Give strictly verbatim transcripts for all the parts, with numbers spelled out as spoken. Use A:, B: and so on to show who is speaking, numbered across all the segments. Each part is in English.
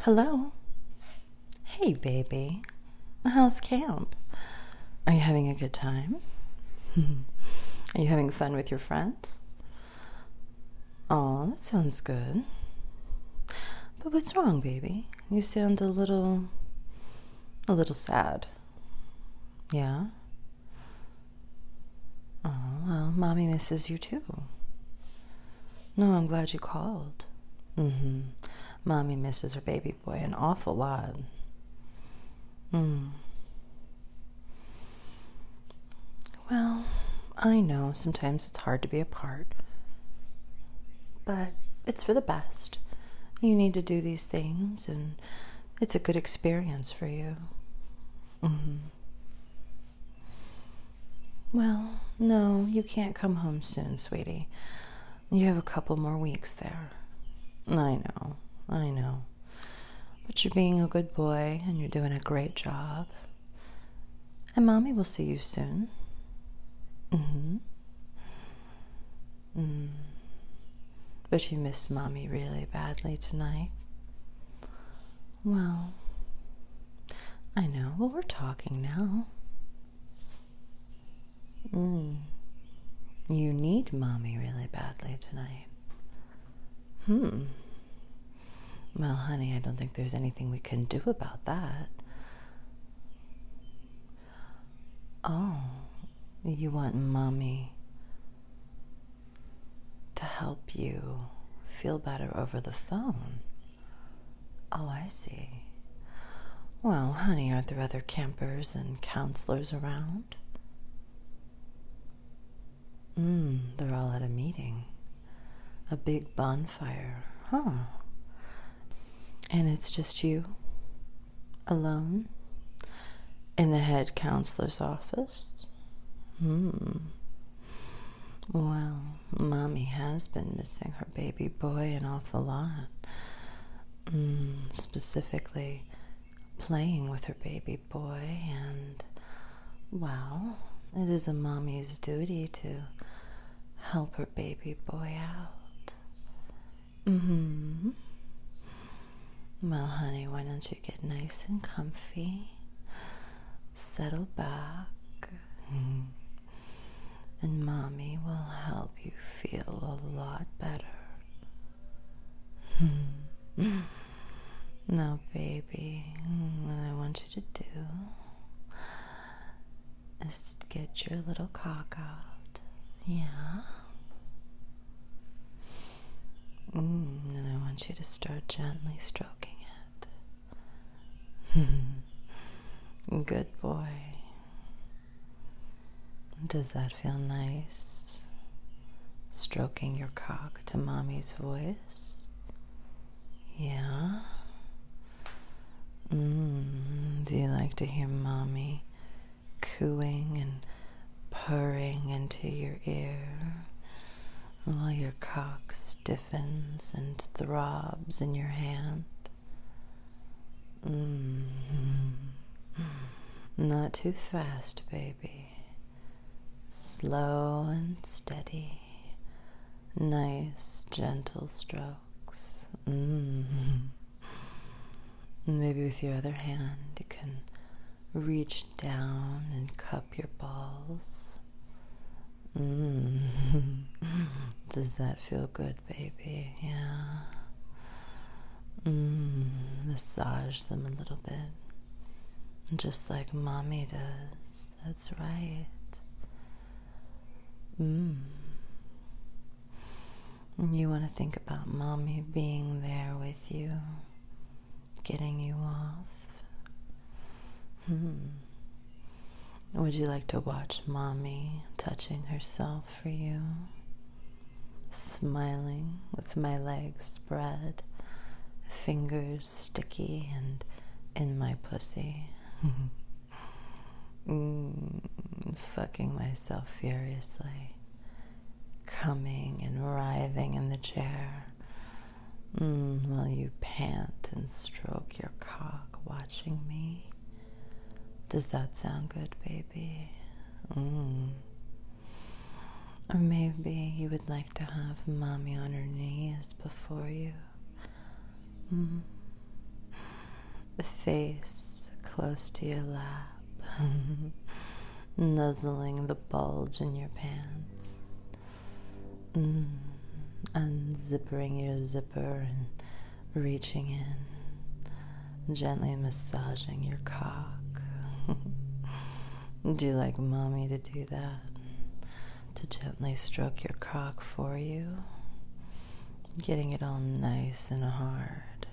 A: Hello. Hey, baby. How's camp? Are you having a good time? Are you having fun with your friends? Aw, that sounds good. But what's wrong, baby? You sound a little... a little sad. Yeah? Oh, well, Mommy misses you too. No, I'm glad you called. Mm-hmm. Mommy misses her baby boy an awful lot. Hmm. Well, I know sometimes it's hard to be apart, but it's for the best. You need to do these things, and it's a good experience for you. Mm-hmm. Well, no, you can't come home soon, sweetie. You have a couple more weeks there. I know, I know. But you're being a good boy, and you're doing a great job. And Mommy will see you soon. Mm-hmm. Mm. But you missed Mommy really badly tonight. Well, I know. Well, we're talking now. Mm. You need Mommy really badly tonight. Hmm. Well, honey, I don't think there's anything we can do about that. Oh, you want Mommy to help you feel better over the phone? Oh, I see. Well, honey, aren't there other campers and counselors around? Hmm, they're all at a meeting. A big bonfire. Huh. And it's just you? Alone? In the head counselor's office? Hmm. Well, Mommy has been missing her baby boy an awful lot. Mm, specifically, playing with her baby boy, and, well, it is a Mommy's duty to help her baby boy out. Mm-hmm. Well, honey, why don't you get nice and comfy, settle back, and Mommy will help you feel a lot better. Now, baby, what I want you to do is to get your little cock out. Yeah? Mm, and I want you to start gently stroking it. Good boy. Does that feel nice? Stroking your cock to Mommy's voice? Yeah? Mm, do you like to hear Mommy cooing and purring into your ear while your cock stiffens and throbs in your hand? Mm-hmm. Not too fast, baby. Slow and steady. Nice, gentle strokes. Mm-hmm. Maybe with your other hand you can reach down and cup your balls. Mm-hmm. Does that feel good, baby? Yeah. Mm, massage them a little bit, just like Mommy does. That's right. Mm. You want to think about Mommy being there with you, getting you off. Hmm. Would you like to watch Mommy touching herself for you, smiling with my legs spread, fingers sticky and in my pussy? mm, fucking myself furiously, coming and writhing in the chair, mm, while you pant and stroke your cock watching me. Does that sound good, baby? Mm. Or maybe you would like to have Mommy on her knees before you. Mm. the face close to your lap, nuzzling the bulge in your pants, mm, unzippering your zipper and reaching in, gently massaging your cock. Do you like mommy to do that? To gently stroke your cock for you? Getting it all nice and hard.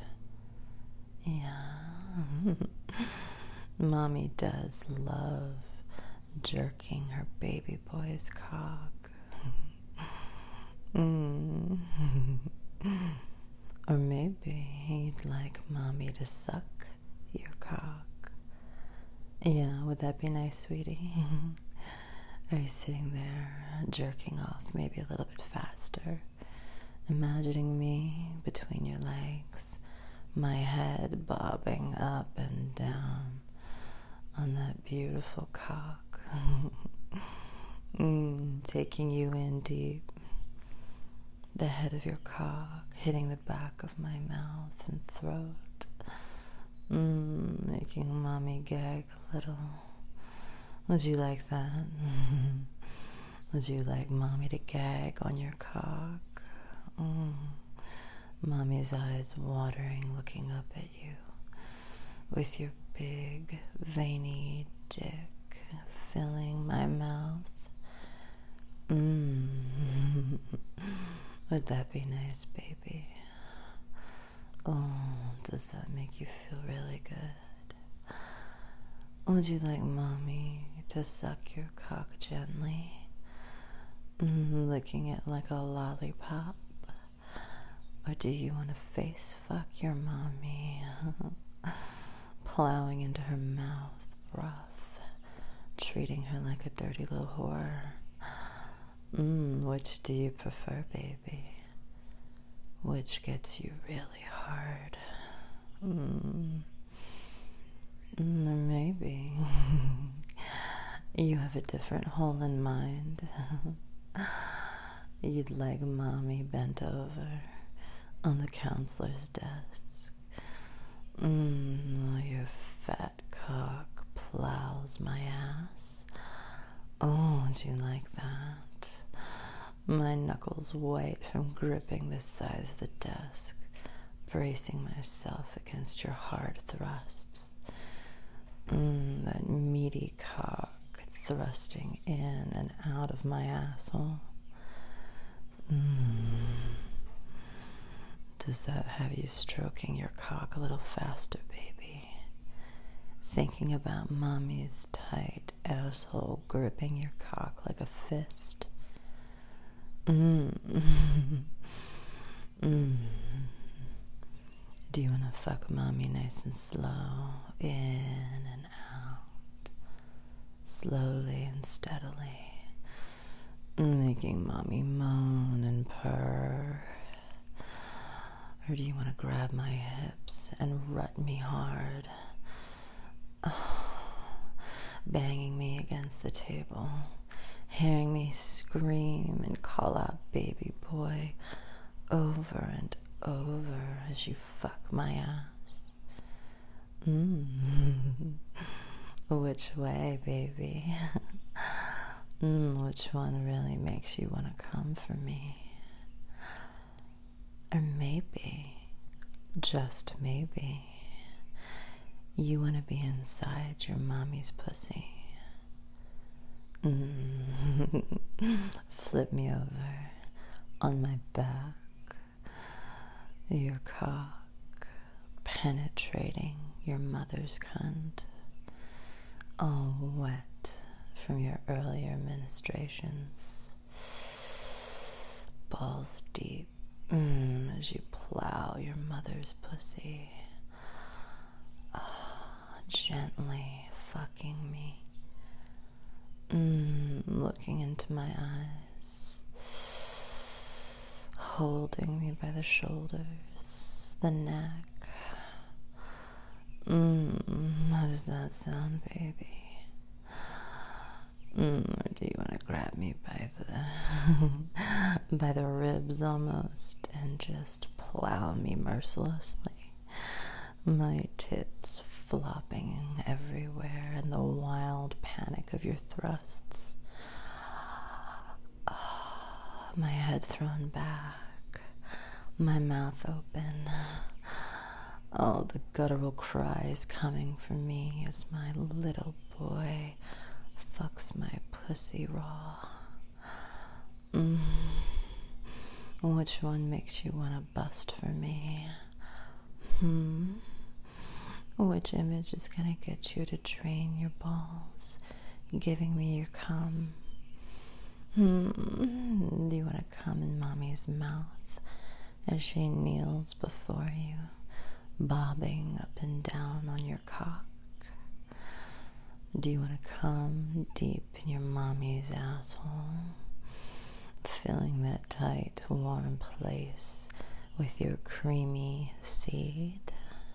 A: Yeah. Mommy does love jerking her baby boy's cock. Mm. Or maybe you'd like mommy to suck your cock. Yeah, would that be nice, sweetie? Are you sitting there jerking off maybe a little bit faster, imagining me between your legs, my head bobbing up and down on that beautiful cock, mm, taking you in deep, the head of your cock hitting the back of my mouth and throat, mm, making mommy gag a little. Would you like that? Would you like mommy to gag on your cock? Mm. Mommy's eyes watering, looking up at you with your big, veiny dick filling my mouth. Mm. Would that be nice, baby? Oh, does that make you feel really good? Would you like mommy to suck your cock gently, mm, licking it like a lollipop? Or do you want to face fuck your mommy, plowing into her mouth rough, treating her like a dirty little whore? Mm, which do you prefer, baby? Which gets you really hard? Mm. Mm, or maybe you have a different hole in mind. You'd like mommy bent over on the counselor's desk. Mm, your fat cock plows my ass. Oh, do you like that? My knuckles white from gripping the sides of the desk, bracing myself against your hard thrusts. Mm, that meaty cock thrusting in and out of my asshole. Mm. Does that have you stroking your cock a little faster, baby? Thinking about mommy's tight asshole gripping your cock like a fist? Mm. Mm. Do you want to fuck mommy nice and slow, in and out, slowly and steadily, making mommy moan and purr? Or do you want to grab my hips and rut me hard, oh, banging me against the table, hearing me scream and call out baby boy over and over as you fuck my ass? Mm. Which way, baby? mm, which one really makes you want to come for me? Or maybe, just maybe, you want to be inside your mommy's pussy. Mm. Flip me over on my back, your cock penetrating your mother's cunt, all wet from your earlier ministrations, balls deep. Mm, as you plow your mother's pussy, oh, gently fucking me, mm, looking into my eyes, holding me by the shoulders, the neck. Mm, how does that sound, baby? Mm, or do you want to grab me by the by the ribs almost and just plow me mercilessly, my tits flopping everywhere in the wild panic of your thrusts. My head thrown back, my mouth open. Oh, the guttural cries coming from me as my little boy fucks my pussy raw. Mm. Which one makes you want to bust for me? Hmm? Which image is gonna get you to drain your balls, giving me your cum? Hmm. Do you want to come in Mommy's mouth as she kneels before you, bobbing up and down on your cock? Do you want to come deep in your Mommy's asshole, filling that tight, warm place with your creamy seed?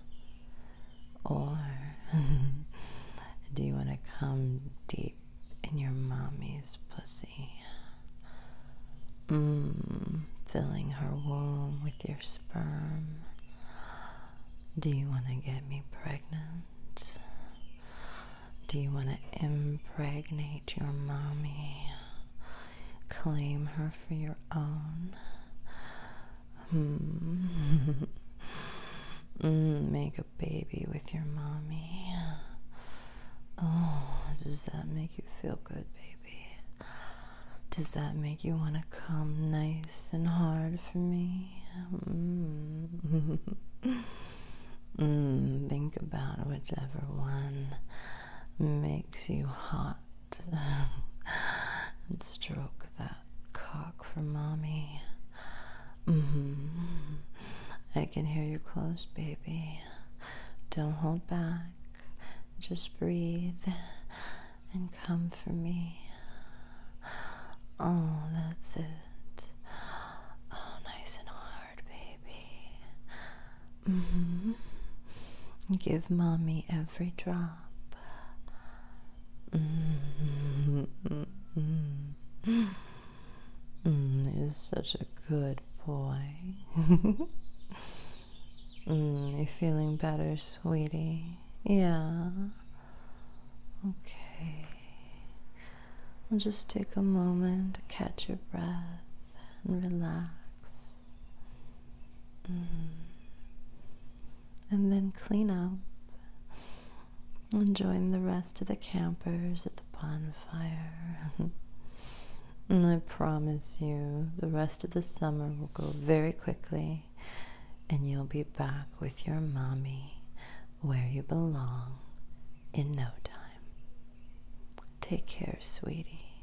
A: Or do you want to come deep in your Mommy's pussy? Mmm, filling her womb with your sperm. Do you want to get me pregnant? Do you want to impregnate your Mommy? Claim her for your own? Hmm. mm, make a baby with your Mommy. Oh, does that make you feel good, baby? Does that make you want to come nice and hard for me? Mm. mm, think about whichever one makes you hot and stroke that cock for Mommy. Mm-hmm. I can hear you close, baby. Don't hold back. Just breathe and come for me. Oh, that's it. Oh, nice and hard, baby. Mm-hmm. Give Mommy every drop. Mm-hmm. Mm-hmm. Mm, is such a good boy. mm, you feeling better, sweetie? Yeah. Okay. Well, just take a moment to catch your breath and relax. Mm. And then clean up and join the rest of the campers at the bonfire. And I promise you, the rest of the summer will go very quickly, and you'll be back with your Mommy where you belong in no time. Take care, sweetie.